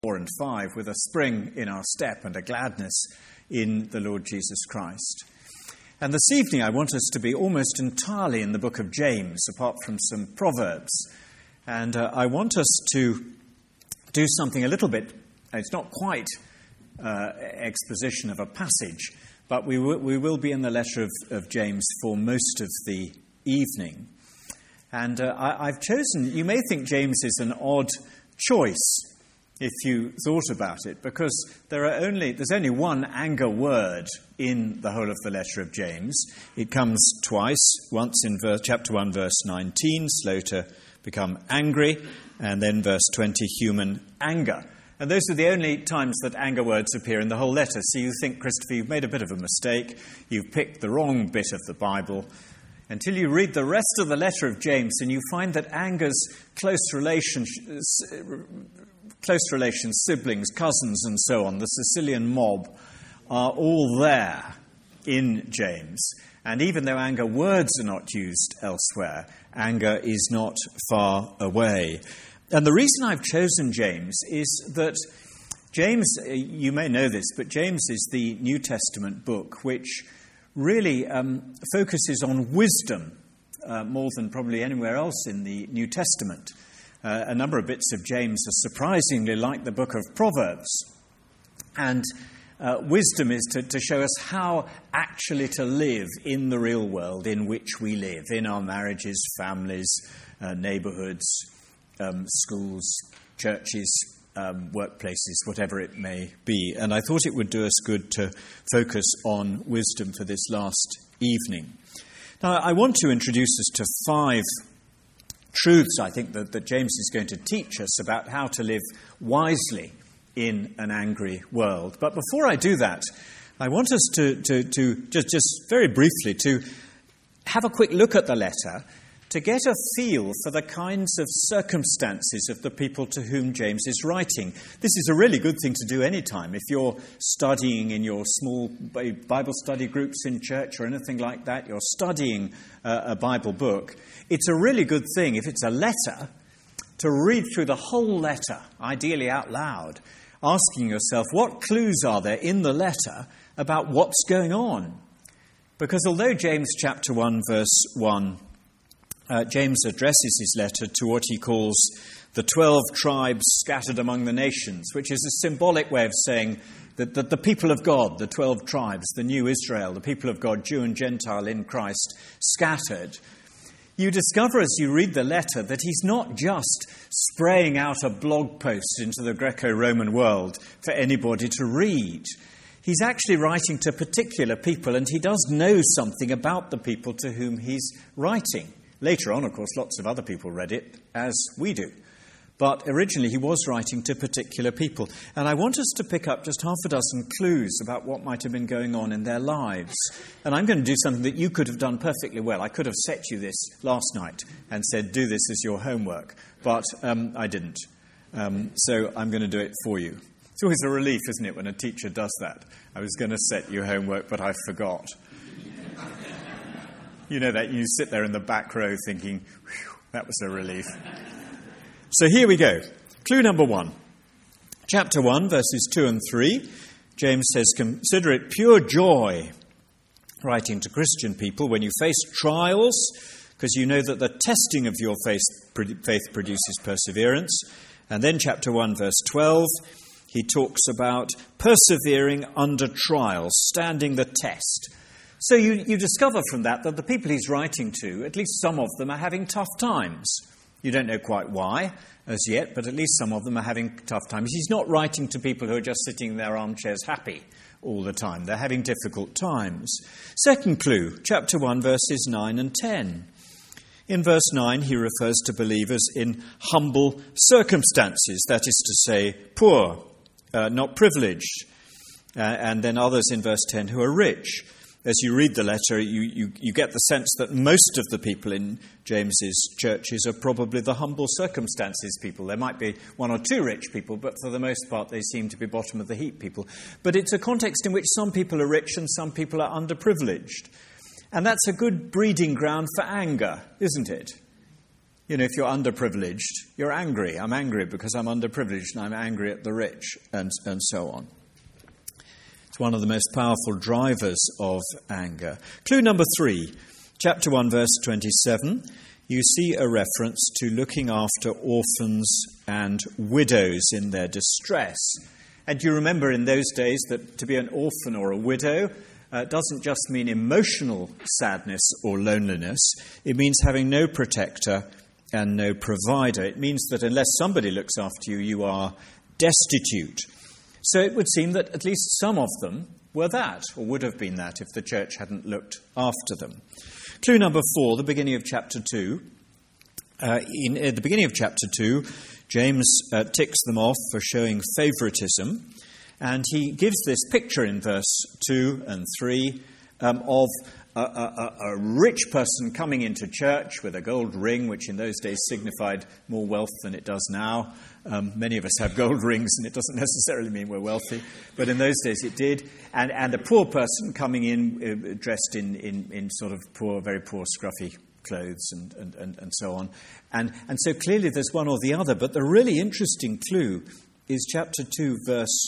4 and 5 with a spring in our step and a gladness in the Lord Jesus Christ. And this evening I want us to be almost entirely in the book of James, apart from some Proverbs. And I want us to do something a little bit, it's not quite exposition of a passage, but we will be in the letter of James for most of the evening. And I've chosen, you may think James is an odd choice if you thought about it, because there's only one anger word in the whole of the letter of James. It comes twice, once in chapter 1, verse 19, slow to become angry, and then verse 20, human anger. And those are the only times that anger words appear in the whole letter. So you think, Christopher, you've made a bit of a mistake. You've picked the wrong bit of the Bible. Until you read the rest of the letter of James and you find that anger's close relations, siblings, cousins and so on, the Sicilian mob, are all there in James. And even though anger words are not used elsewhere, anger is not far away. And the reason I've chosen James is that James, you may know this, but James is the New Testament book which really focuses on wisdom more than probably anywhere else in the New Testament. A number of bits of James are surprisingly like the book of Proverbs. And wisdom is to show us how actually to live in the real world in which we live, in our marriages, families, neighbourhoods, schools, churches, workplaces, whatever it may be. And I thought it would do us good to focus on wisdom for this last evening. Now, I want to introduce us to 5 truths, I think, that James is going to teach us about how to live wisely in an angry world. But before I do that, I want us to just very briefly to have a quick look at the letter to get a feel for the kinds of circumstances of the people to whom James is writing. This is a really good thing to do any time. If you're studying in your small Bible study groups in church or anything like that, you're studying a Bible book, it's a really good thing, if it's a letter, to read through the whole letter, ideally out loud, asking yourself, what clues are there in the letter about what's going on? Because although James chapter 1, verse 1, James addresses his letter to what he calls the 12 tribes scattered among the nations, which is a symbolic way of saying that the people of God, the 12 tribes, the new Israel, the people of God, Jew and Gentile in Christ, scattered. You discover as you read the letter that he's not just spraying out a blog post into the Greco-Roman world for anybody to read. He's actually writing to particular people, and he does know something about the people to whom he's writing. Later on, of course, lots of other people read it, as we do. But originally he was writing to particular people. And I want us to pick up just half a dozen clues about what might have been going on in their lives. And I'm going to do something that you could have done perfectly well. I could have set you this last night and said, do this as your homework. But I didn't. So I'm going to do it for you. It's always a relief, isn't it, when a teacher does that? I was going to set you homework, but I forgot. You know that you sit there in the back row thinking, whew, that was a relief. So here we go. Clue number 1. Chapter 1, verses 2 and 3. James says, consider it pure joy, writing to Christian people, when you face trials, because you know that the testing of your faith produces perseverance. And then chapter 1, verse 12, he talks about persevering under trials, standing the test. So you discover from that the people he's writing to, at least some of them are having tough times. You don't know quite why as yet, but at least some of them are having tough times. He's not writing to people who are just sitting in their armchairs happy all the time. They're having difficult times. Second clue, chapter 1, verses 9 and 10. In verse 9, he refers to believers in humble circumstances, that is to say, poor, not privileged. And then others in verse 10 who are rich. As you read the letter, you get the sense that most of the people in James's churches are probably the humble circumstances people. There might be 1 or 2 rich people, but for the most part they seem to be bottom of the heap people. But it's a context in which some people are rich and some people are underprivileged. And that's a good breeding ground for anger, isn't it? if you're underprivileged, you're angry. I'm angry because I'm underprivileged, and I'm angry at the rich, and so on. It's one of the most powerful drivers of anger. Clue number 3, chapter 1, verse 27. You see a reference to looking after orphans and widows in their distress. And you remember in those days that to be an orphan or a widow doesn't just mean emotional sadness or loneliness. It means having no protector and no provider. It means that unless somebody looks after you, you are destitute. So it would seem that at least some of them were that, or would have been that, if the church hadn't looked after them. Clue number 4, the beginning of chapter 2. At the beginning of chapter 2, James ticks them off for showing favoritism, and he gives this picture in verse 2 and 3 of a rich person coming into church with a gold ring, which in those days signified more wealth than it does now. Many of us have gold rings, and it doesn't necessarily mean we're wealthy, but in those days it did. And a poor person coming in dressed in sort of poor, very poor, scruffy clothes and so on. And so clearly there's one or the other, but the really interesting clue is chapter 2, verse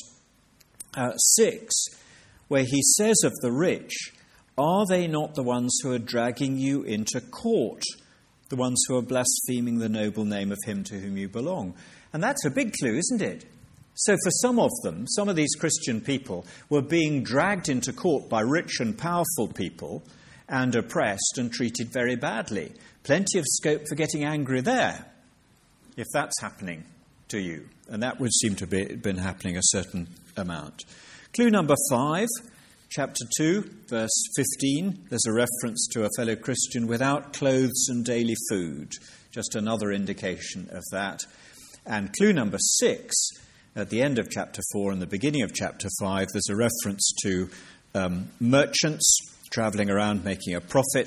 6, where he says of the rich, "Are they not the ones who are dragging you into court, the ones who are blaspheming the noble name of him to whom you belong?" And that's a big clue, isn't it? So for some of them, some of these Christian people were being dragged into court by rich and powerful people and oppressed and treated very badly. Plenty of scope for getting angry there, if that's happening to you. And that would seem to have been happening a certain amount. Clue number 5, chapter 2, verse 15. There's a reference to a fellow Christian without clothes and daily food. Just another indication of that. And clue number 6, at the end of chapter 4 and the beginning of chapter 5, there's a reference to merchants travelling around making a profit.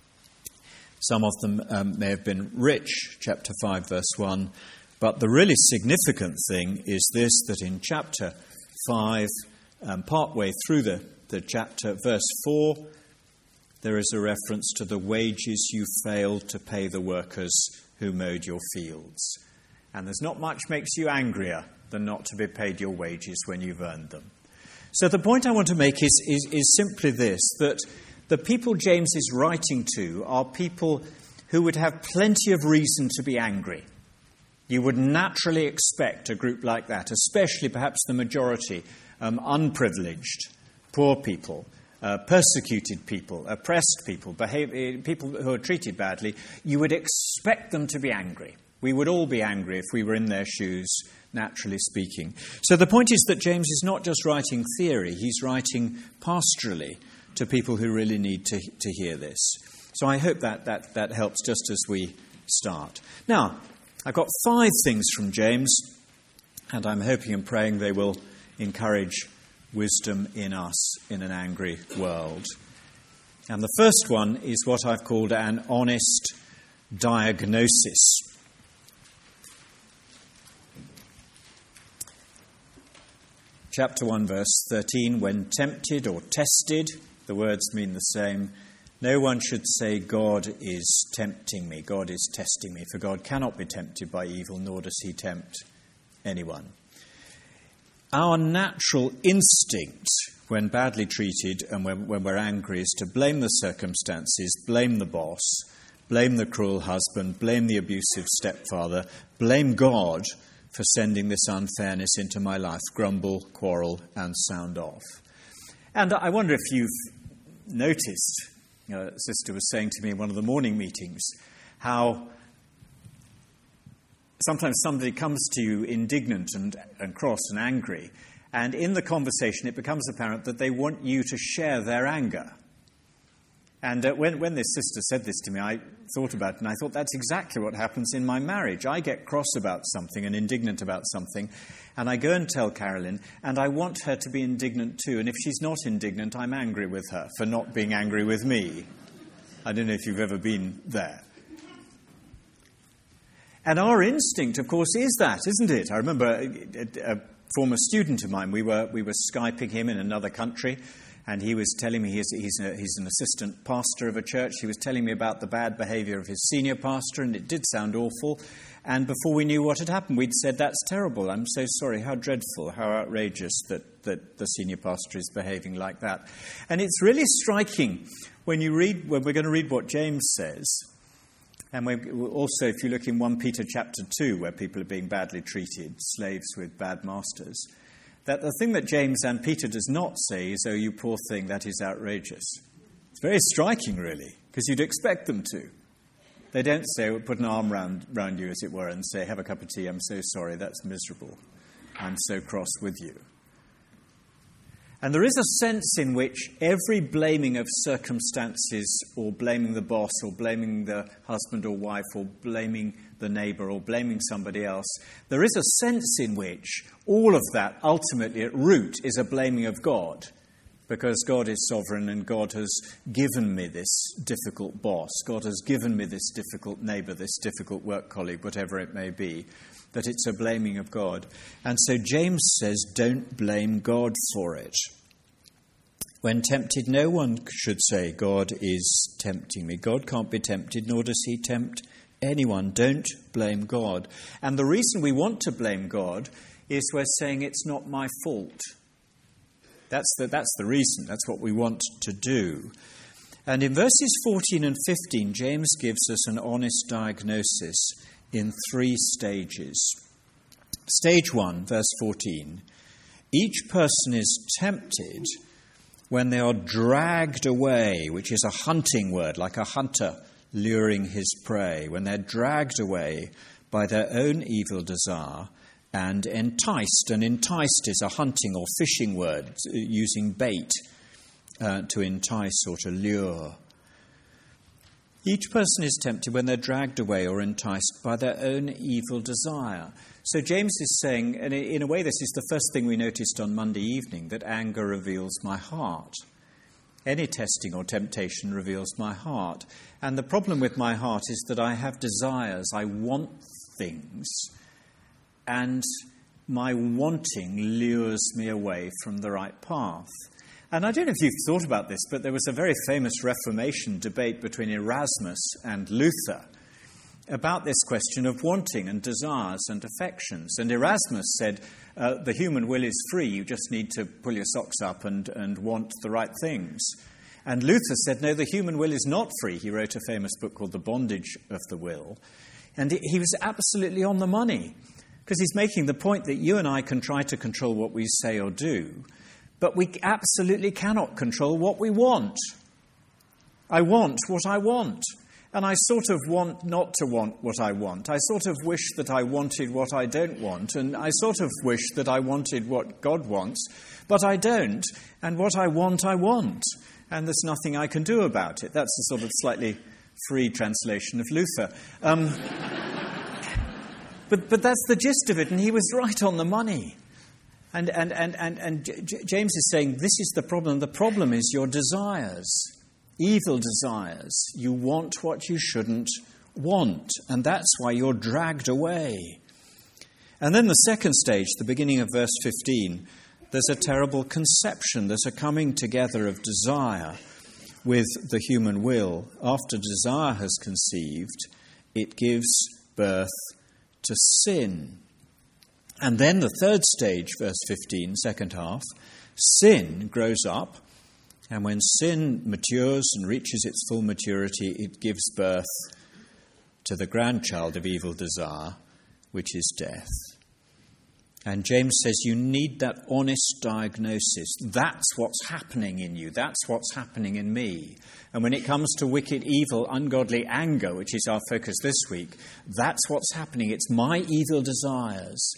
Some of them may have been rich, chapter 5, verse 1. But the really significant thing is this, that in chapter 5, partway through the chapter, verse 4, there is a reference to the wages you failed to pay the workers who mowed your fields. And there's not much makes you angrier than not to be paid your wages when you've earned them. So the point I want to make is simply this, that the people James is writing to are people who would have plenty of reason to be angry. You would naturally expect a group like that, especially perhaps the majority, unprivileged, poor people, persecuted people, oppressed people, people who are treated badly. You would expect them to be angry. We would all be angry if we were in their shoes, naturally speaking. So the point is that James is not just writing theory, he's writing pastorally to people who really need to hear this. So I hope that helps just as we start. Now, I've got 5 things from James, and I'm hoping and praying they will encourage wisdom in us in an angry world. And the first one is what I've called an honest diagnosis. Chapter 1, verse 13, when tempted or tested, the words mean the same. No one should say, God is tempting me, God is testing me, for God cannot be tempted by evil, nor does he tempt anyone. Our natural instinct, when badly treated and when we're angry, is to blame the circumstances, blame the boss, blame the cruel husband, blame the abusive stepfather, blame God for sending this unfairness into my life, grumble, quarrel, and sound off. And I wonder if you've noticed, a sister was saying to me in one of the morning meetings, how sometimes somebody comes to you indignant and cross and angry, and in the conversation it becomes apparent that they want you to share their anger. And when this sister said this to me, I thought about it, and I thought that's exactly what happens in my marriage. I get cross about something and indignant about something, and I go and tell Carolyn, and I want her to be indignant too. And if she's not indignant, I'm angry with her for not being angry with me. I don't know if you've ever been there. And our instinct, of course, is that, isn't it? I remember a former student of mine, we were Skyping him in another country, And he was telling me, he's an assistant pastor of a church. He was telling me about the bad behavior of his senior pastor, and it did sound awful. And before we knew what had happened, we'd said, that's terrible. I'm so sorry. How dreadful, how outrageous that the senior pastor is behaving like that. And it's really striking when we're going to read what James says. And also, if you look in 1 Peter chapter 2, where people are being badly treated, slaves with bad masters, that the thing that James and Peter does not say is, oh, you poor thing, that is outrageous. It's very striking, really, because you'd expect them to. They don't say, put an arm round you, as it were, and say, have a cup of tea, I'm so sorry, that's miserable. I'm so cross with you. And there is a sense in which every blaming of circumstances, or blaming the boss, or blaming the husband or wife, or blaming the neighbour, or blaming somebody else, there is a sense in which all of that ultimately at root is a blaming of God. Because God is sovereign and God has given me this difficult boss, God has given me this difficult neighbour, this difficult work colleague, whatever it may be, that it's a blaming of God. And so James says, don't blame God for it. When tempted, no one should say, God is tempting me. God can't be tempted, nor does he tempt anyone. Don't blame God. And the reason we want to blame God is we're saying it's not my fault. That's the reason. That's what we want to do. And in verses 14 and 15, James gives us an honest diagnosis in 3 stages. Stage 1, verse 14. Each person is tempted when they are dragged away, which is a hunting word, like a hunter luring his prey. When they're dragged away by their own evil desire and enticed. And enticed is a hunting or fishing word, using bait to entice or to lure. Each person is tempted when they're dragged away or enticed by their own evil desire. So James is saying, and in a way this is the first thing we noticed on Monday evening, that anger reveals my heart. Any testing or temptation reveals my heart. And the problem with my heart is that I have desires. I want things. And my wanting lures me away from the right path. And I don't know if you've thought about this, but there was a very famous Reformation debate between Erasmus and Luther about this question of wanting and desires and affections. And Erasmus said, the human will is free, you just need to pull your socks up and want the right things. And Luther said, no, the human will is not free. He wrote a famous book called The Bondage of the Will. And he was absolutely on the money, because he's making the point that you and I can try to control what we say or do, but we absolutely cannot control what we want. I want what I want. And I sort of want not to want what I want. I sort of wish that I wanted what I don't want. And I sort of wish that I wanted what God wants. But I don't. And what I want, I want. And there's nothing I can do about it. That's a sort of slightly free translation of Luther. But that's the gist of it. And he was right on the money. And James is saying, this is the problem. The problem is your desires, evil desires. You want what you shouldn't want, and that's why you're dragged away. And then the second stage, the beginning of verse 15, there's a terrible conception. There's a coming together of desire with the human will. After desire has conceived, it gives birth to sin. And then the third stage, verse 15, second half, sin grows up, and when sin matures and reaches its full maturity, it gives birth to the grandchild of evil desire, which is death. And James says you need that honest diagnosis. That's what's happening in you. That's what's happening in me. And when it comes to wicked, evil, ungodly anger, which is our focus this week, that's what's happening. It's my evil desires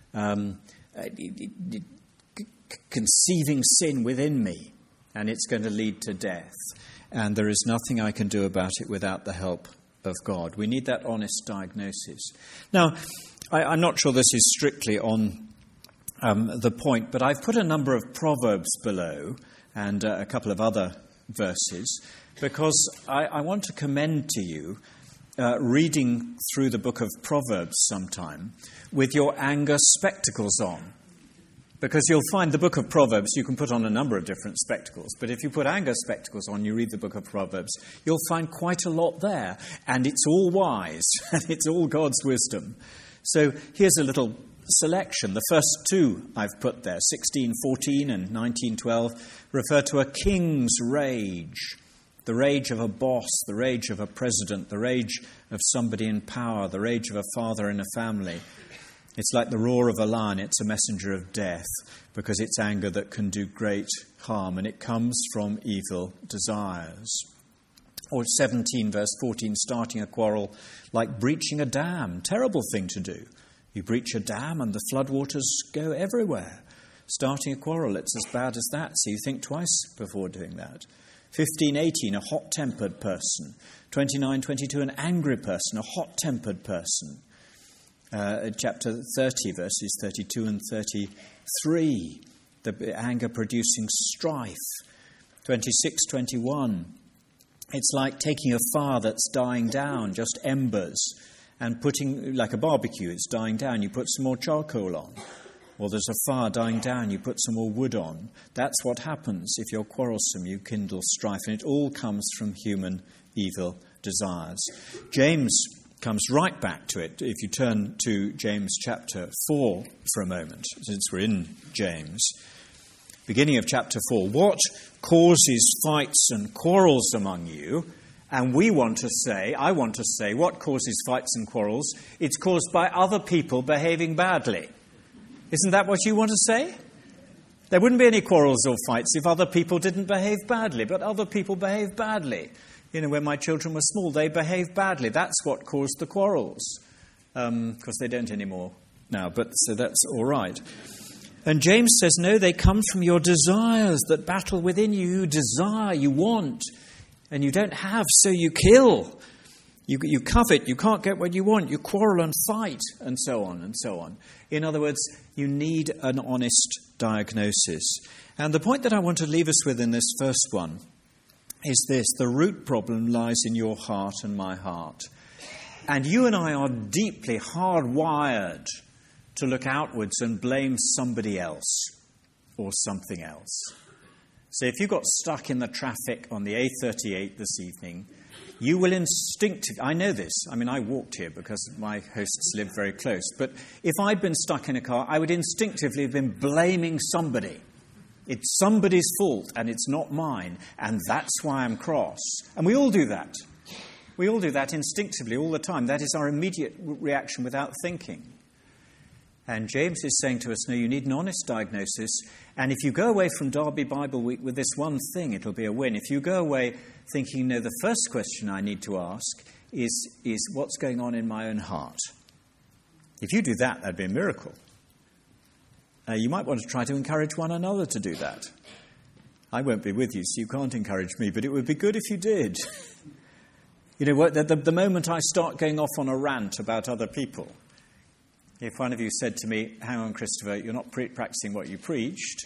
conceiving sin within me, and it's going to lead to death. And there is nothing I can do about it without the help of God. We need that honest diagnosis. Now, I'm not sure this is strictly on the point, but I've put a number of Proverbs below and a couple of other verses, because I want to commend to you reading through the book of Proverbs sometime with your anger spectacles on. Because you'll find the book of Proverbs, you can put on a number of different spectacles. But if you put anger spectacles on, you read the book of Proverbs, you'll find quite a lot there. And it's all wise, and it's all God's wisdom. So here's a little selection. The first two I've put there, 16:14 and 19:12, refer to a king's rage. The rage of a boss, the rage of a president, the rage of somebody in power, the rage of a father in a family. It's like the roar of a lion. It's a messenger of death because it's anger that can do great harm, and it comes from evil desires. Or 17 verse 14, starting a quarrel like breaching a dam. Terrible thing to do. You breach a dam and the floodwaters go everywhere. Starting a quarrel, it's as bad as that, so you think twice before doing that. 15:18, a hot-tempered person. 29:22, an angry person, a hot-tempered person. Chapter 30, verses 32 and 33, the anger producing strife. 26:21, it's like taking a fire that's dying down, just embers, and putting, like a barbecue, it's dying down, you put some more charcoal on. Or there's a fire dying down, you put some more wood on. That's what happens if you're quarrelsome, you kindle strife, and it all comes from human evil desires. James comes right back to it. If you turn to James chapter 4 for a moment, since we're in James. Beginning of chapter 4. What causes fights and quarrels among you? And I want to say, what causes fights and quarrels? It's caused by other people behaving badly. Isn't that what you want to say? There wouldn't be any quarrels or fights if other people didn't behave badly, but other people behave badly. You know, when my children were small, they behaved badly. That's what caused the quarrels. Of course, they don't anymore now, but so that's all right. And James says, no, they come from your desires that battle within you. You desire, you want, and you don't have, so you kill. You covet, you can't get what you want, you quarrel and fight, and so on and so on. In other words, you need an honest diagnosis. And the point that I want to leave us with in this first one is this: the root problem lies in your heart and my heart. And you and I are deeply hardwired to look outwards and blame somebody else or something else. So if you got stuck in the traffic on the A38 this evening, you will instinctively, I know this, I mean I walked here because my hosts live very close, but if I'd been stuck in a car, I would instinctively have been blaming somebody. It's somebody's fault and it's not mine, and that's why I'm cross. And we all do that. We all do that instinctively all the time. That is our immediate reaction without thinking. And James is saying to us, no, you need an honest diagnosis. And if you go away from Derby Bible Week with this one thing, it'll be a win. If you go away thinking, no, the first question I need to ask is what's going on in my own heart? If you do that, that'd be a miracle. You might want to try to encourage one another to do that. I won't be with you, so you can't encourage me, but it would be good if you did. You know, the moment I start going off on a rant about other people, if one of you said to me, hang on, Christopher, you're not practicing what you preached,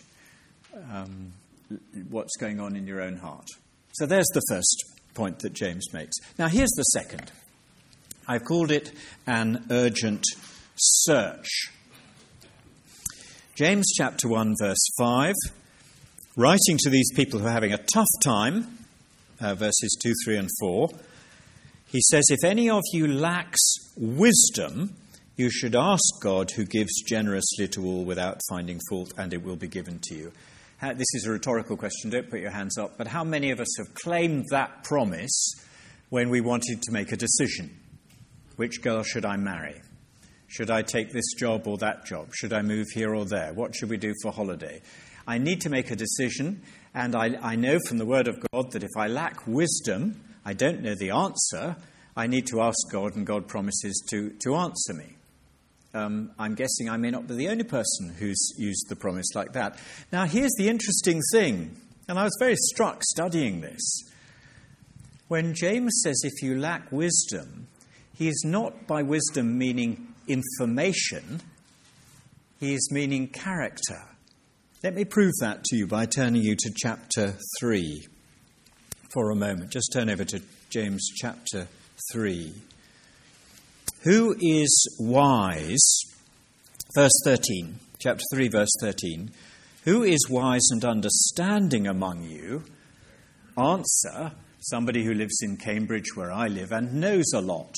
what's going on in your own heart? So there's the first point that James makes. Now here's the second. I've called it an urgent search. James chapter 1, verse 5, writing to these people who are having a tough time, verses 2, 3 and 4, he says, if any of you lacks wisdom, you should ask God, who gives generously to all without finding fault, and it will be given to you. This is a rhetorical question, don't put your hands up, but how many of us have claimed that promise when we wanted to make a decision? Which girl should I marry? Should I take this job or that job? Should I move here or there? What should we do for holiday? I need to make a decision, and I know from the Word of God that if I lack wisdom, I don't know the answer, I need to ask God, and God promises to answer me. I'm guessing I may not be the only person who's used the promise like that. Now, here's the interesting thing, and I was very struck studying this. When James says, if you lack wisdom, he is not by wisdom meaning information, he is meaning character. Let me prove that to you by turning you to chapter 3 for a moment. Just turn over to James chapter 3. Who is wise? Verse 13, chapter 3, verse 13. Who is wise and understanding among you? Answer, somebody who lives in Cambridge where I live and knows a lot.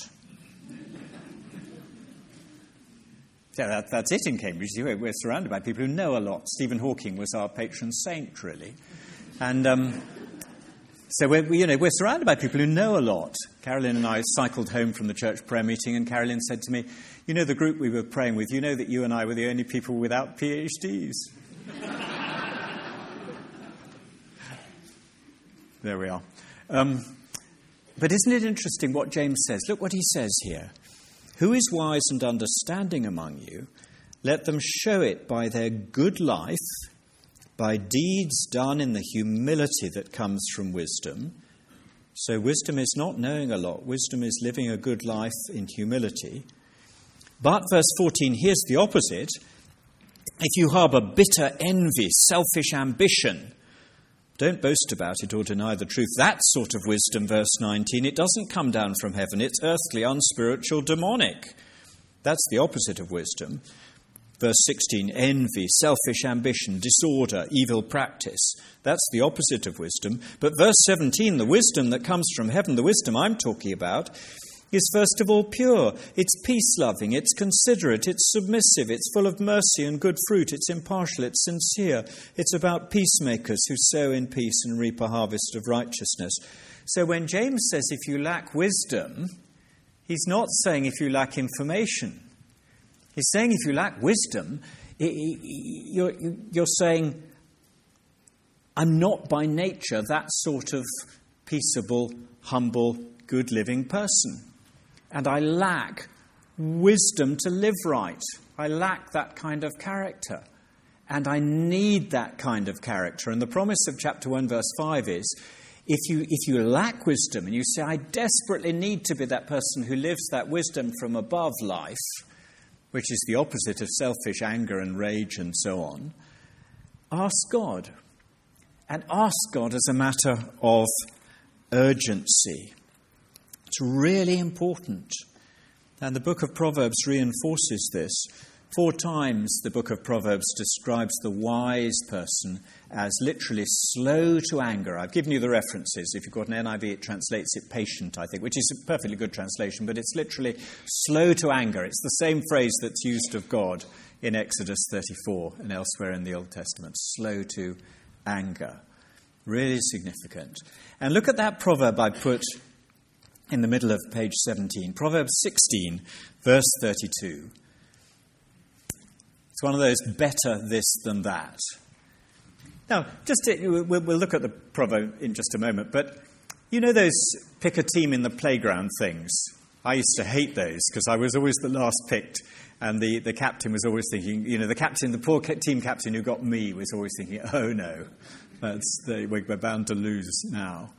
Yeah, that's it in Cambridge. We're surrounded by people who know a lot. Stephen Hawking was our patron saint, really. And so we're surrounded by people who know a lot. Carolyn and I cycled home from the church prayer meeting, and Carolyn said to me, you know the group we were praying with, you know that you and I were the only people without PhDs. There we are. But isn't it interesting what James says? Look what he says here. Who is wise and understanding among you? Let them show it by their good life, by deeds done in the humility that comes from wisdom. So wisdom is not knowing a lot. Wisdom is living a good life in humility. But, verse 14, here's the opposite. If you harbour bitter envy, selfish ambition, don't boast about it or deny the truth. That sort of wisdom, verse 19, it doesn't come down from heaven. It's earthly, unspiritual, demonic. That's the opposite of wisdom. Verse 16, envy, selfish ambition, disorder, evil practice. That's the opposite of wisdom. But verse 17, the wisdom that comes from heaven, the wisdom I'm talking about, is first of all pure. It's peace-loving, it's considerate, it's submissive, it's full of mercy and good fruit, it's impartial, it's sincere. It's about peacemakers who sow in peace and reap a harvest of righteousness. So when James says if you lack wisdom, he's not saying if you lack information. He's saying if you lack wisdom, you're saying, I'm not by nature that sort of peaceable, humble, good-living person. And I lack wisdom to live right. I lack that kind of character. And I need that kind of character. And the promise of chapter 1, verse 5 is, if you lack wisdom and you say, I desperately need to be that person who lives that wisdom from above life, which is the opposite of selfish anger and rage and so on, ask God. And ask God as a matter of urgency. It's really important. And the book of Proverbs reinforces this. 4 times the book of Proverbs describes the wise person as literally slow to anger. I've given you the references. If you've got an NIV, it translates it patient, I think, which is a perfectly good translation, but it's literally slow to anger. It's the same phrase that's used of God in Exodus 34 and elsewhere in the Old Testament. Slow to anger. Really significant. And look at that proverb I put in the middle of page 17. Proverbs 16, verse 32. It's one of those better this than that. Now, we'll look at the proverb in just a moment, but you know those pick a team in the playground things? I used to hate those because I was always the last picked, and the captain was always thinking, the poor team captain who got me was always thinking, oh no, we're bound to lose now.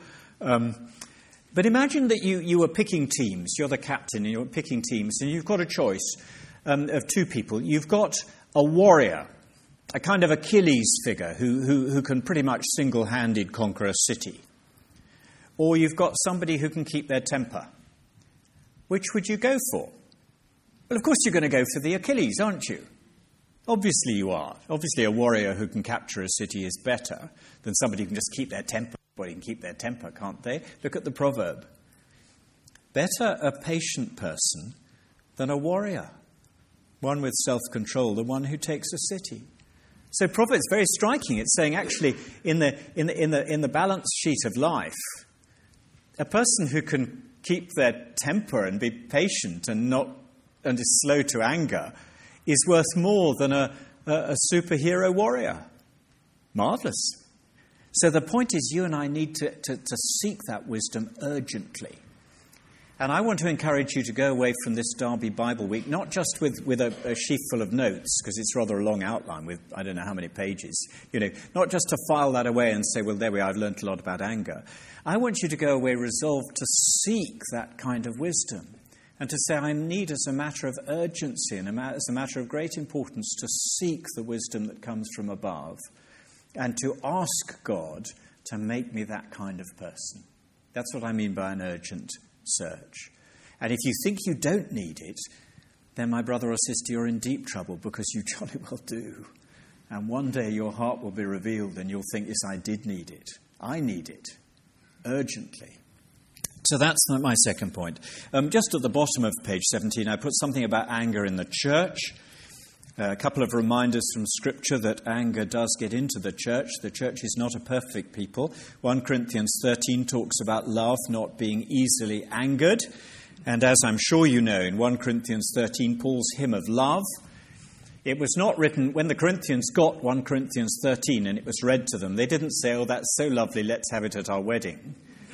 But imagine that you were picking teams. You're the captain and you're picking teams, and you've got a choice of 2 people. You've got a warrior, a kind of Achilles figure who can pretty much single-handed conquer a city. Or you've got somebody who can keep their temper. Which would you go for? Well, of course you're going to go for the Achilles, aren't you? Obviously you are. Obviously a warrior who can capture a city is better than somebody who can just keep their temper. Everybody can keep their temper, can't they? Look at the proverb. Better a patient person than a warrior. One with self-control, the one who takes a city. So Proverbs very striking. It's saying actually in the balance sheet of life, a person who can keep their temper and be patient and is slow to anger is worth more than a superhero warrior. Marvellous. So the point is you and I need to seek that wisdom urgently. And I want to encourage you to go away from this Derby Bible Week, not just with a sheaf full of notes, because it's rather a long outline with I don't know how many pages, not just to file that away and say, well, there we are, I've learnt a lot about anger. I want you to go away resolved to seek that kind of wisdom and to say, I need as a matter of urgency and as a matter of great importance to seek the wisdom that comes from above and to ask God to make me that kind of person. That's what I mean by an urgent search. And if you think you don't need it, then my brother or sister, you're in deep trouble, because you jolly well do. And one day your heart will be revealed and you'll think, yes, I did need it. I need it urgently. So that's my second point. Just at the bottom of page 17, I put something about anger in the church. A couple of reminders from Scripture that anger does get into the church. The church is not a perfect people. 1 Corinthians 13 talks about love not being easily angered. And as I'm sure you know, in 1 Corinthians 13, Paul's hymn of love, it was not written, when the Corinthians got 1 Corinthians 13 and it was read to them, they didn't say, oh, that's so lovely, let's have it at our wedding.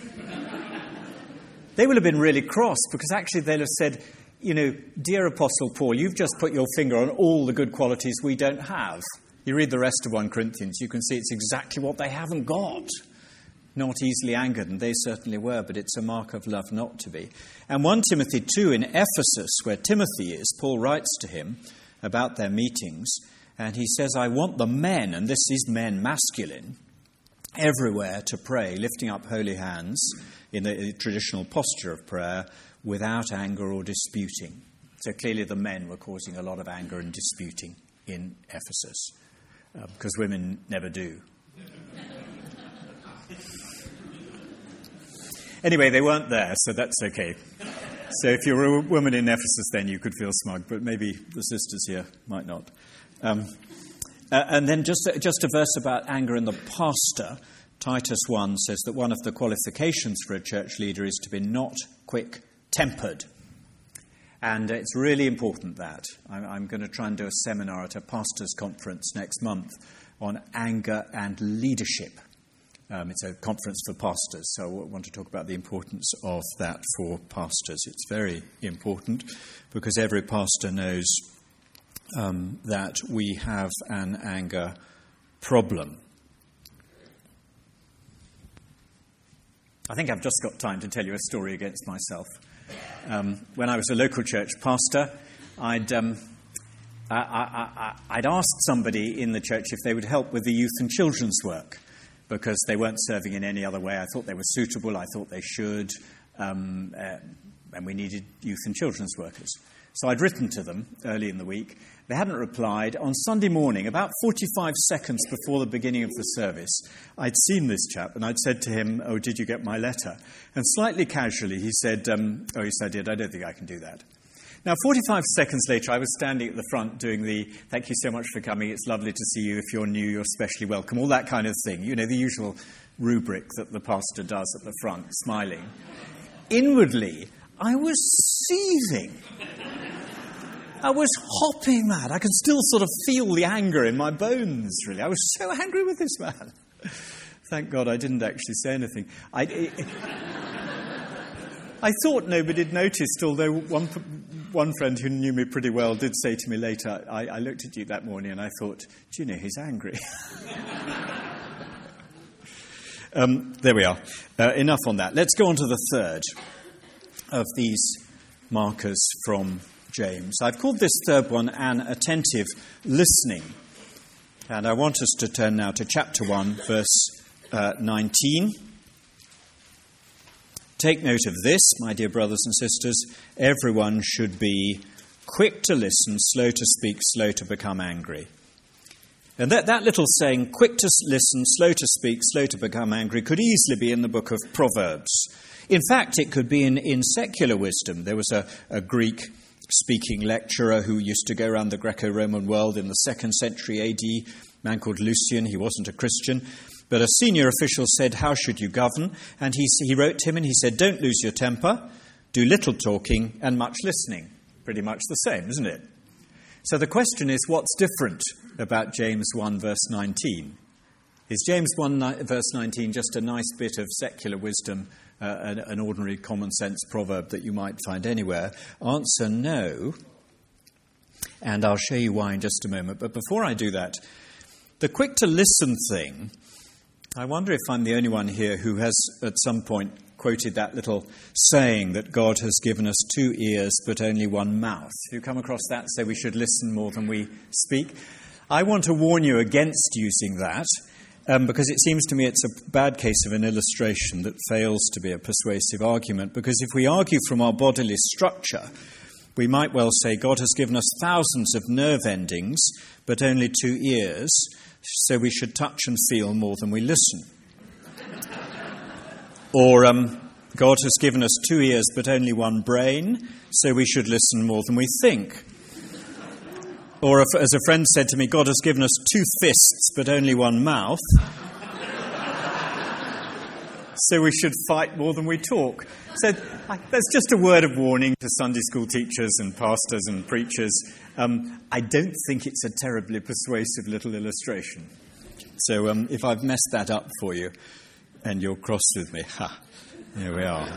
They will have been really cross, because actually they'll have said, you know, dear Apostle Paul, you've just put your finger on all the good qualities we don't have. You read the rest of 1 Corinthians, you can see it's exactly what they haven't got. Not easily angered, and they certainly were, but it's a mark of love not to be. And 1 Timothy 2 in Ephesus, where Timothy is, Paul writes to him about their meetings, and he says, I want the men, and this is men masculine, everywhere to pray, lifting up holy hands in the traditional posture of prayer, without anger or disputing. So clearly the men were causing a lot of anger and disputing in Ephesus, because women never do. Anyway, they weren't there, so that's okay. So if you're a woman in Ephesus, then you could feel smug, but maybe the sisters here might not. And then just a verse about anger in the pastor. Titus 1 says that one of the qualifications for a church leader is to be not quick-tempered. And it's really important that. I'm going to try and do a seminar at a pastors' conference next month on anger and leadership. It's a conference for pastors, so I want to talk about the importance of that for pastors. It's very important, because every pastor knows that we have an anger problem. I think I've just got time to tell you a story against myself. When I was a local church pastor, I'd asked somebody in the church if they would help with the youth and children's work, because they weren't serving in any other way. I thought they were suitable. I thought they should. And we needed youth and children's workers. So I'd written to them early in the week. They hadn't replied. On Sunday morning, about 45 seconds before the beginning of the service, I'd seen this chap and I'd said to him, oh, did you get my letter? And slightly casually, he said, oh, yes, I did. I don't think I can do that. Now, 45 seconds later, I was standing at the front doing the, thank you so much for coming, it's lovely to see you, if you're new, you're especially welcome, all that kind of thing. You know, the usual rubric that the pastor does at the front, smiling. Inwardly, I was seething. I was hopping mad. I can still sort of feel the anger in my bones, really. I was so angry with this man. Thank God I didn't actually say anything. I thought nobody had noticed, although one friend who knew me pretty well did say to me later, I looked at you that morning and I thought, do you know, he's angry. There we are. Enough on that. Let's go on to the third of these markers from James. I've called this third one an attentive listening. And I want us to turn now to chapter 1, verse 19. Take note of this, my dear brothers and sisters. Everyone should be quick to listen, slow to speak, slow to become angry. And that little saying, quick to listen, slow to speak, slow to become angry, could easily be in the book of Proverbs. In fact, it could be in secular wisdom. There was a Greek-speaking lecturer who used to go around the Greco-Roman world in the 2nd century AD, a man called Lucian. He wasn't a Christian. But a senior official said, how should you govern? And he wrote to him and he said, don't lose your temper, do little talking and much listening. Pretty much the same, isn't it? So the question is, what's different about James 1 verse 19? Is James 1 verse 19 just a nice bit of secular wisdom, an ordinary common sense proverb that you might find anywhere? Answer, no. And I'll show you why in just a moment. But before I do that, the quick to listen thing, I wonder if I'm the only one here who has at some point quoted that little saying that God has given us 2 ears but only 1 mouth. Have you come across that? So we should listen more than we speak. I want to warn you against using that because it seems to me it's a bad case of an illustration that fails to be a persuasive argument, because if we argue from our bodily structure, We might well say God has given us thousands of nerve endings, but only 2 ears, so we should touch and feel more than we listen. Or God has given us 2 ears, but only 1 brain, so we should listen more than we think. Or as a friend said to me, God has given us 2 fists, but only 1 mouth, so we should fight more than we talk. So that's just a word of warning to Sunday school teachers and pastors and preachers. I don't think it's a terribly persuasive little illustration. So if I've messed that up for you and you're cross with me, here we are.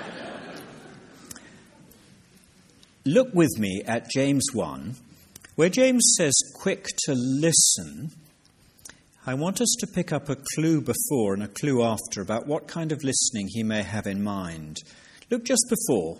Look with me at James 1, where James says, quick to listen. I want us to pick up a clue before and a clue after about what kind of listening he may have in mind. Look just before,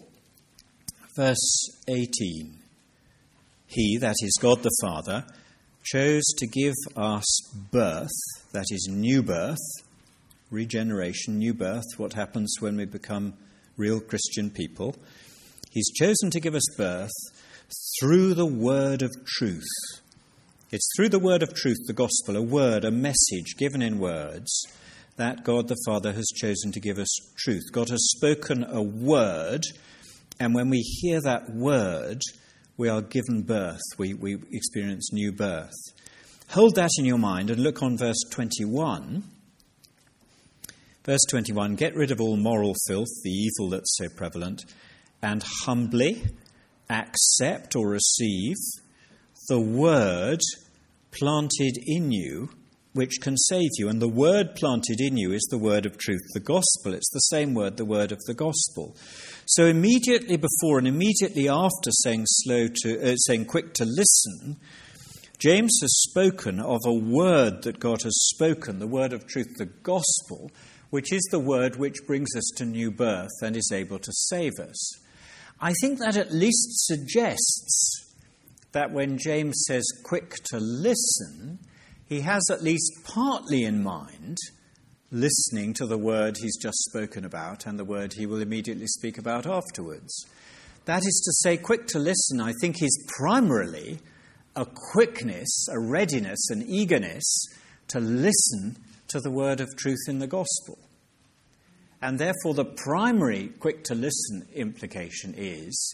verse 18. He, that is God the Father, chose to give us birth, that is new birth, regeneration, new birth, what happens when we become real Christian people. He's chosen to give us birth through the word of truth. It's through the word of truth, the gospel, a word, a message given in words, that God the Father has chosen to give us truth. God has spoken a word, and when we hear that word, we are given birth. We experience new birth. Hold that in your mind and look on verse 21. Verse 21, get rid of all moral filth, the evil that's so prevalent, and humbly accept or receive the word planted in you, which can save you. And the word planted in you is the word of truth, the gospel. It's the same word, the word of the gospel. So immediately before and immediately after saying quick to listen, James has spoken of a word that God has spoken, the word of truth, the gospel, which is the word which brings us to new birth and is able to save us. I think that at least suggests that when James says quick to listen, he has at least partly in mind listening to the word he's just spoken about and the word he will immediately speak about afterwards. That is to say, quick to listen, I think, is primarily a quickness, a readiness, an eagerness to listen to the word of truth in the gospel. And therefore the primary quick to listen implication is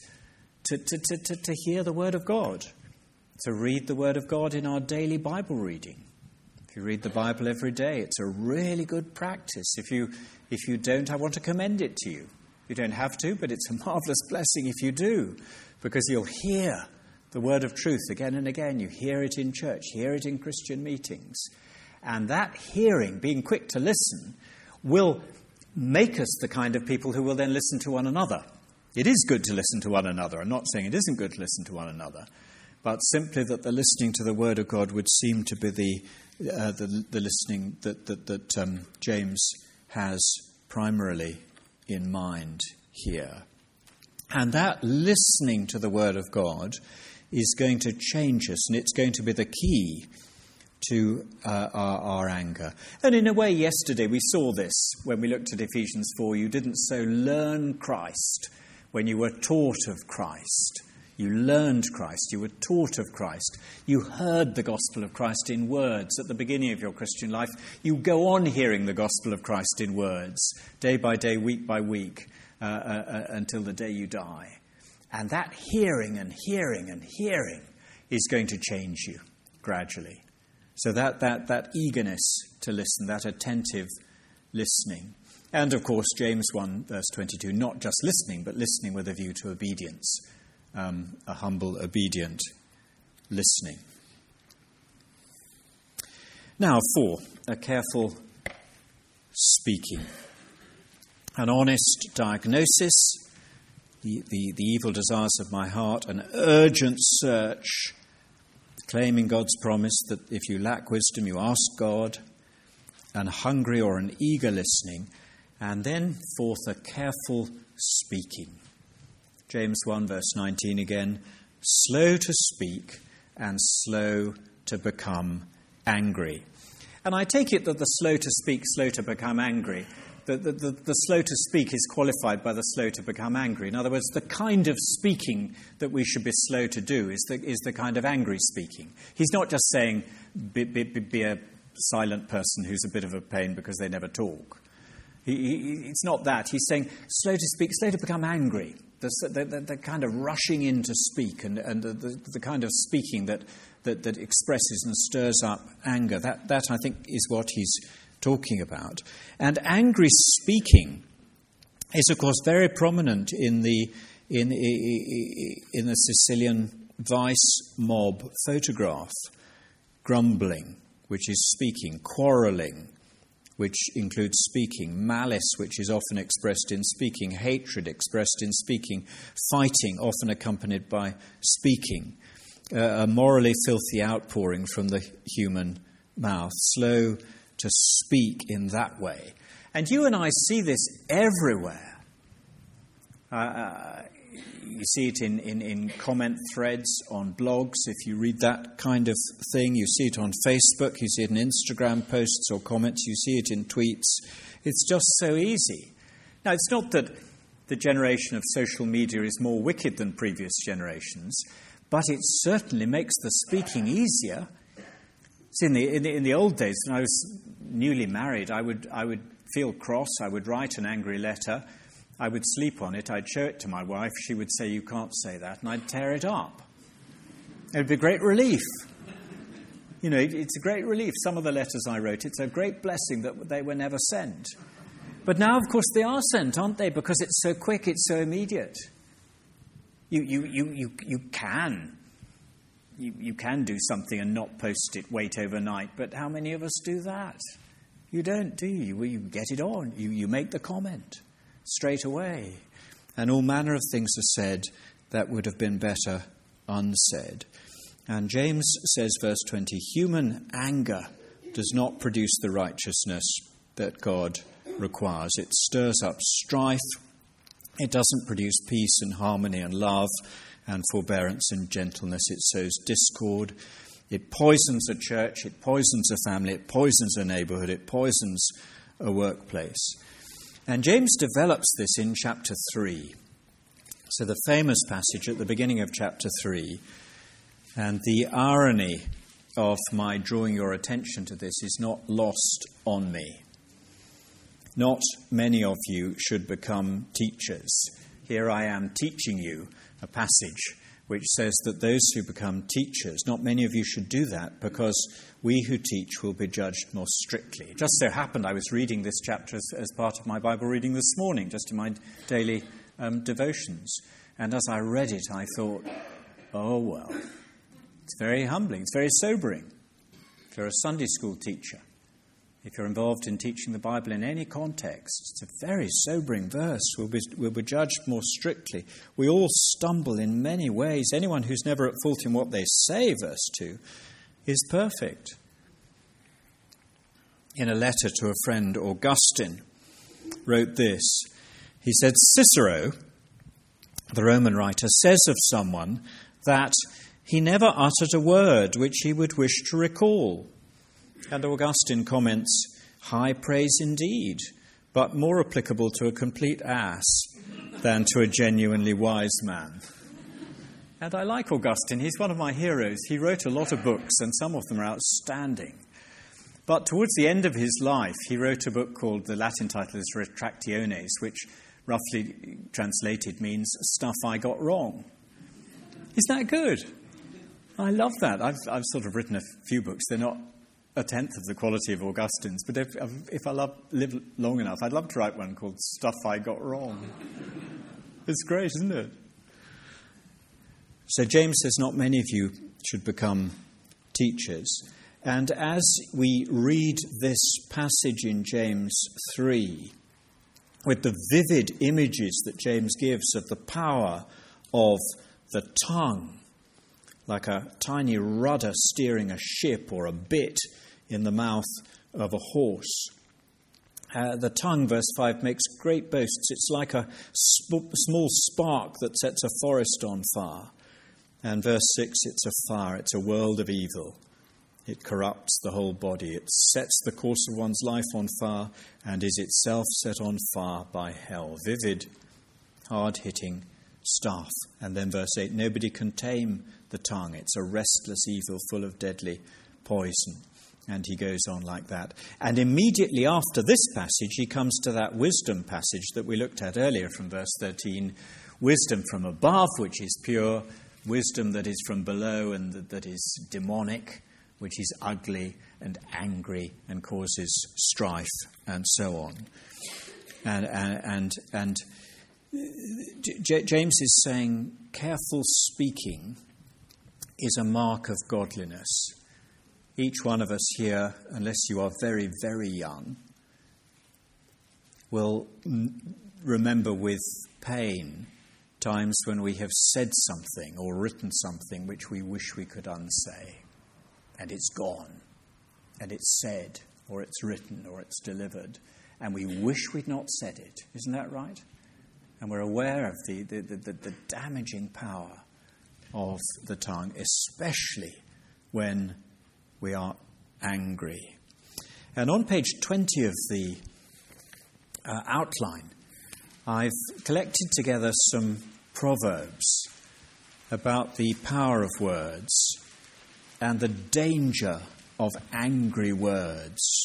to hear the word of God, to read the word of God in our daily Bible reading. If you read the Bible every day, it's a really good practice. If you don't, I want to commend it to you. You don't have to, but it's a marvelous blessing if you do, because you'll hear the word of truth again and again. You hear it in church, hear it in Christian meetings. And that hearing, being quick to listen, will make us the kind of people who will then listen to one another. It is good to listen to one another. I'm not saying it isn't good to listen to one another, but simply that the listening to the word of God would seem to be the listening that James has primarily in mind here. And that listening to the word of God is going to change us, and it's going to be the key to our anger. And in a way, yesterday we saw this when we looked at Ephesians 4. You didn't so learn Christ when you were taught of Christ. You learned Christ. You were taught of Christ. You heard the gospel of Christ in words at the beginning of your Christian life. You go on hearing the gospel of Christ in words, day by day, week by week, until the day you die. And that hearing and hearing and hearing is going to change you gradually. So that eagerness to listen, that attentive listening. And of course, James 1, verse 22, not just listening, but listening with a view to obedience. A humble, obedient listening. Now, 4, a careful speaking. An honest diagnosis, the evil desires of my heart, an urgent search, claiming God's promise that if you lack wisdom, you ask God, and hungry or an eager listening, and then, 4th, a careful speaking. James 1, verse 19 again, slow to speak and slow to become angry. And I take it that the slow to speak, slow to become angry the slow to speak is qualified by the slow to become angry. In other words, the kind of speaking that we should be slow to do is the kind of angry speaking. He's not just saying, be a silent person who's a bit of a pain because they never talk. It's not that. He's saying slow to speak, slow to become angry. The kind of rushing in to speak and the kind of speaking that expresses and stirs up anger. That I think is what he's talking about. And angry speaking is, of course, very prominent in the Sicilian vice mob photograph. Grumbling, which is speaking; quarrelling, which includes speaking; malice, which is often expressed in speaking; hatred, expressed in speaking; fighting, often accompanied by speaking; a morally filthy outpouring from the human mouth, slow to speak in that way. And you and I see this everywhere. You see it in comment threads on blogs, if you read that kind of thing. You see it on Facebook, you see it in Instagram posts or comments, you see it in tweets. It's just so easy. Now, it's not that the generation of social media is more wicked than previous generations, but it certainly makes the speaking easier. See, in the old days, when I was newly married, I would feel cross, I would write an angry letter, I would sleep on it, I'd show it to my wife, she would say, "You can't say that," and I'd tear it up. It would be a great relief. You know, it's a great relief. Some of the letters I wrote, it's a great blessing that they were never sent. But now, of course, they are sent, aren't they? Because it's so quick, it's so immediate. You can do something and not post it, wait overnight, but how many of us do that? You don't, do you? Well, you get it on. You make the comment straight away. And all manner of things are said that would have been better unsaid. And James says, verse 20, human anger does not produce the righteousness that God requires. It stirs up strife. It doesn't produce peace and harmony and love and forbearance and gentleness. It sows discord. It poisons a church. It poisons a family. It poisons a neighborhood. It poisons a workplace. And James develops this in chapter 3. So the famous passage at the beginning of chapter 3, and the irony of my drawing your attention to this is not lost on me. Not many of you should become teachers. Here I am teaching you a passage which says that those who become teachers, not many of you should do that, because we who teach will be judged more strictly. It just so happened I was reading this chapter as part of my Bible reading this morning, just in my daily devotions. And as I read it, I thought, oh, well, it's very humbling, it's very sobering. If you're a Sunday school teacher, if you're involved in teaching the Bible in any context, it's a very sobering verse. We'll be judged more strictly. We all stumble in many ways. Anyone who's never at fault in what they say, verse 2, is perfect. In a letter to a friend, Augustine wrote this. He said, Cicero, the Roman writer, says of someone that he never uttered a word which he would wish to recall. And Augustine comments, high praise indeed, but more applicable to a complete ass than to a genuinely wise man. And I like Augustine. He's one of my heroes. He wrote a lot of books, and some of them are outstanding. But towards the end of his life, he wrote a book called, the Latin title is Retractiones, which roughly translated means Stuff I Got Wrong. Isn't that good? I love that. I've sort of written a few books. They're not a tenth of the quality of Augustine's, but if I live long enough, I'd love to write one called Stuff I Got Wrong. It's great, isn't it? So James says not many of you should become teachers. And as we read this passage in James 3, with the vivid images that James gives of the power of the tongue, like a tiny rudder steering a ship or a bit in the mouth of a horse. The tongue, verse 5, makes great boasts. It's like a small spark that sets a forest on fire. And verse 6, it's a fire. It's a world of evil. It corrupts the whole body. It sets the course of one's life on fire and is itself set on fire by hell. Vivid, hard-hitting stuff. And then verse 8, nobody can tame the tongue. It's a restless evil full of deadly poison. And he goes on like that. And immediately after this passage, he comes to that wisdom passage that we looked at earlier from verse 13. Wisdom from above, which is pure. Wisdom that is from below and that is demonic, which is ugly and angry and causes strife and so on. And James is saying careful speaking is a mark of godliness. Each one of us here, unless you are very, very young, will remember with pain times when we have said something or written something which we wish we could unsay. And it's gone, and it's said, or it's written, or it's delivered, and we wish we'd not said it. Isn't that right? And we're aware of the damaging power of the tongue, especially when we are angry. And on page 20 of the outline, I've collected together some proverbs about the power of words and the danger of angry words.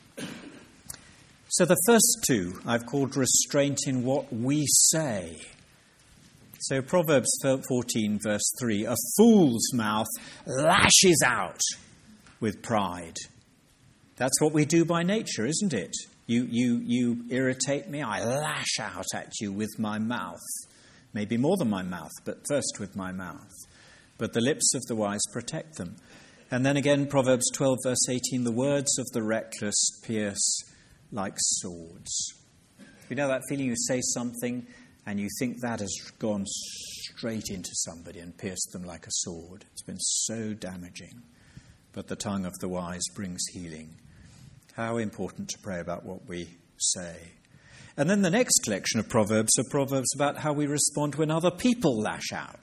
So the first two I've called restraint in what we say. So Proverbs 14, verse 3, a fool's mouth lashes out with pride. That's what we do by nature, isn't it? You irritate me, I lash out at you with my mouth. Maybe more than my mouth, but first with my mouth. But the lips of the wise protect them. And then again, Proverbs 12, verse 18, the words of the reckless pierce like swords. You know that feeling you say something and you think that has gone straight into somebody and pierced them like a sword. It's been so damaging. But the tongue of the wise brings healing. How important to pray about what we say. And then the next collection of Proverbs are Proverbs about how we respond when other people lash out.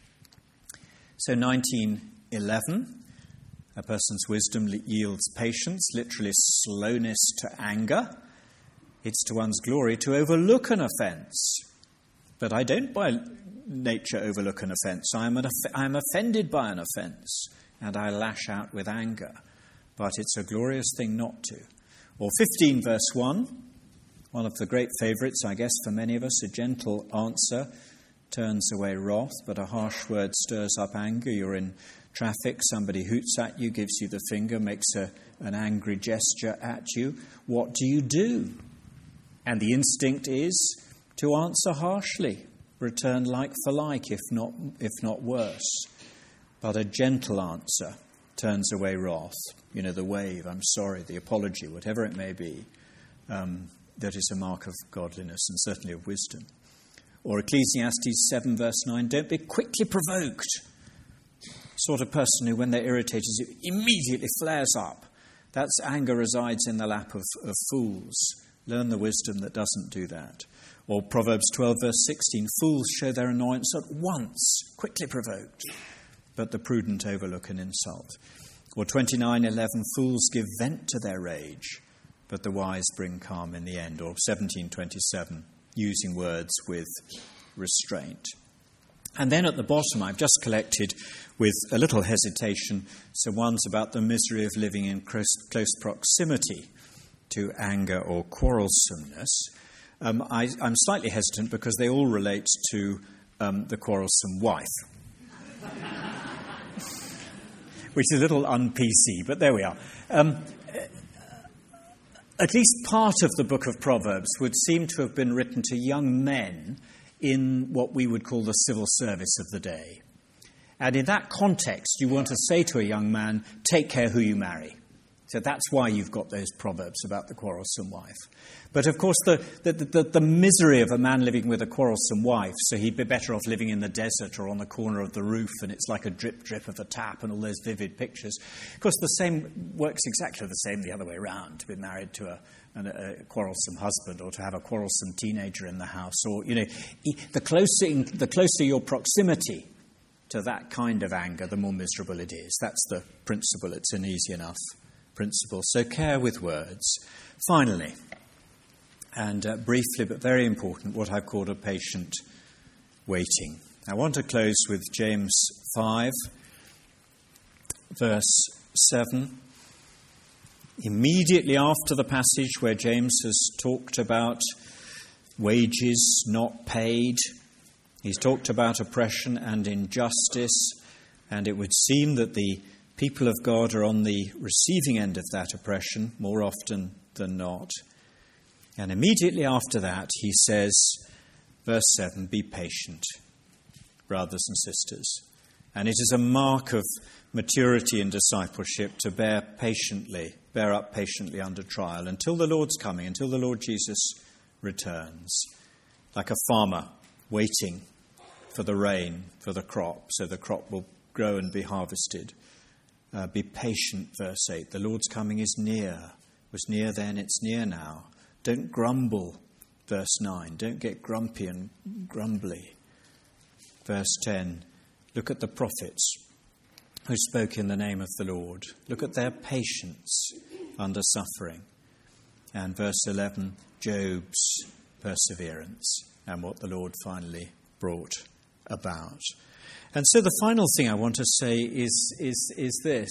So 19:11, a person's wisdom yields patience, literally slowness to anger. It's to one's glory to overlook an offence. But I don't by nature overlook an offence. I am offended by an offence, and I lash out with anger. But it's a glorious thing not to. Or 15 verse 1, one of the great favourites, I guess, for many of us, a gentle answer turns away wrath, but a harsh word stirs up anger. You're in traffic, somebody hoots at you, gives you the finger, makes an angry gesture at you. What do? And the instinct is to answer harshly, return like for like, if not worse. But a gentle answer turns away wrath. You know, the wave, I'm sorry, the apology, whatever it may be, that is a mark of godliness and certainly of wisdom. Or Ecclesiastes 7 verse 9, don't be quickly provoked. Sort of person who, when they're irritated, immediately flares up. That's anger resides in the lap of fools. Learn the wisdom that doesn't do that. Or Proverbs 12 verse 16, fools show their annoyance at once, quickly provoked, but the prudent overlook an insult. Or 29:11, fools give vent to their rage, but the wise bring calm in the end. Or 17:27, using words with restraint. And then at the bottom, I've just collected, with a little hesitation, some ones about the misery of living in close proximity to anger or quarrelsomeness. I'm slightly hesitant because they all relate to the quarrelsome wife, which is a little un-PC, but there we are. At least part of the book of Proverbs would seem to have been written to young men in what we would call the civil service of the day. And in that context, you want to say to a young man, take care who you marry. So that's why you've got those proverbs about the quarrelsome wife. But of course, the misery of a man living with a quarrelsome wife, so he'd be better off living in the desert or on the corner of the roof, and it's like a drip, drip of a tap and all those vivid pictures. Of course, the same works exactly the same the other way around, to be married to a quarrelsome husband or to have a quarrelsome teenager in the house. Or, you know, the closer your proximity to that kind of anger, the more miserable it is. That's the principle. It's an easy enough principle. So care with words. Finally, and briefly but very important, what I've called a patient waiting. I want to close with James 5, verse 7. Immediately after the passage where James has talked about wages not paid, he's talked about oppression and injustice, and it would seem that the people of God are on the receiving end of that oppression more often than not. And immediately after that, he says, verse 7, be patient, brothers and sisters. And it is a mark of maturity in discipleship to bear up patiently under trial until the Lord's coming, until the Lord Jesus returns, like a farmer waiting for the rain, for the crop, so the crop will grow and be harvested. Be patient, verse 8. The Lord's coming is near. It was near then, it's near now. Don't grumble, verse 9. Don't get grumpy and grumbly. Verse 10. Look at the prophets who spoke in the name of the Lord. Look at their patience under suffering. And verse 11, Job's perseverance and what the Lord finally brought about. And so the final thing I want to say is this.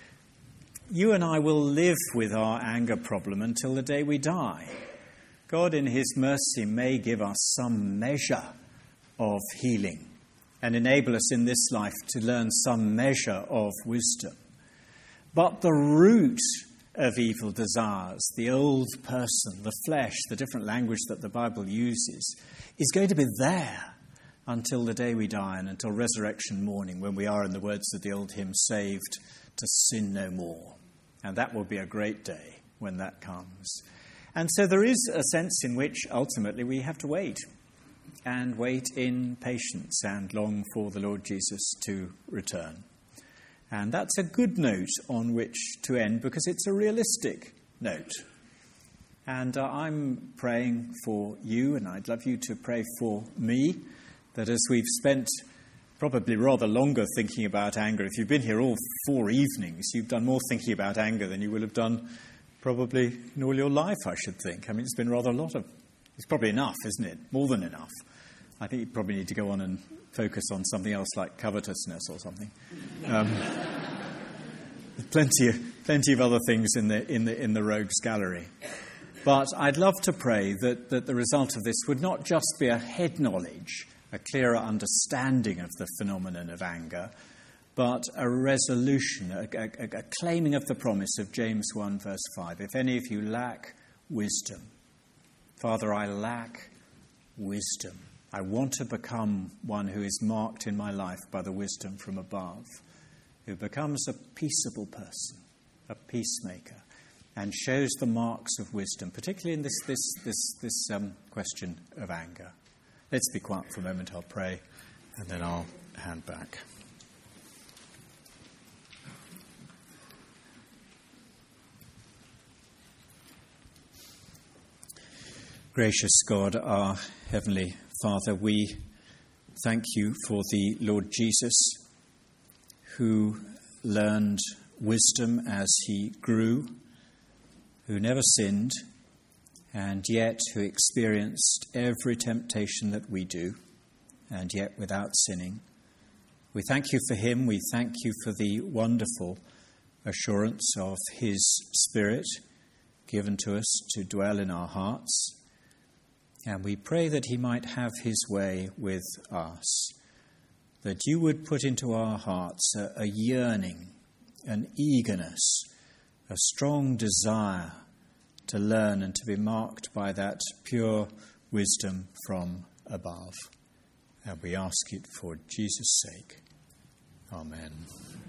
You and I will live with our anger problem until the day we die. God in his mercy may give us some measure of healing and enable us in this life to learn some measure of wisdom. But the root of evil desires, the old person, the flesh, the different language that the Bible uses, is going to be there until the day we die and until resurrection morning, when we are, in the words of the old hymn, saved to sin no more. And that will be a great day when that comes. And so there is a sense in which ultimately we have to wait, and wait in patience and long for the Lord Jesus to return. And that's a good note on which to end, because it's a realistic note. And I'm praying for you, and I'd love you to pray for me, that as we've spent probably rather longer thinking about anger, if you've been here all 4 evenings, you've done more thinking about anger than you will have done probably in all your life, I should think. I mean, it's been rather a lot of... It's probably enough, isn't it? More than enough. I think you probably need to go on and focus on something else like covetousness or something. Plenty of other things in the rogues gallery. But I'd love to pray that the result of this would not just be a head knowledge, a clearer understanding of the phenomenon of anger, but a resolution, a claiming of the promise of James 1 verse 5. If any of you lack wisdom, Father, I lack wisdom. I want to become one who is marked in my life by the wisdom from above, who becomes a peaceable person, a peacemaker, and shows the marks of wisdom, particularly in this question of anger. Let's be quiet for a moment. I'll pray, and then I'll hand back. Gracious God, our Heavenly Father, we thank you for the Lord Jesus, who learned wisdom as he grew, who never sinned, and yet who experienced every temptation that we do, and yet without sinning. We thank you for him. We thank you for the wonderful assurance of his Spirit given to us to dwell in our hearts. And we pray that he might have his way with us, that you would put into our hearts a yearning, an eagerness, a strong desire to learn and to be marked by that pure wisdom from above. And we ask it for Jesus' sake. Amen.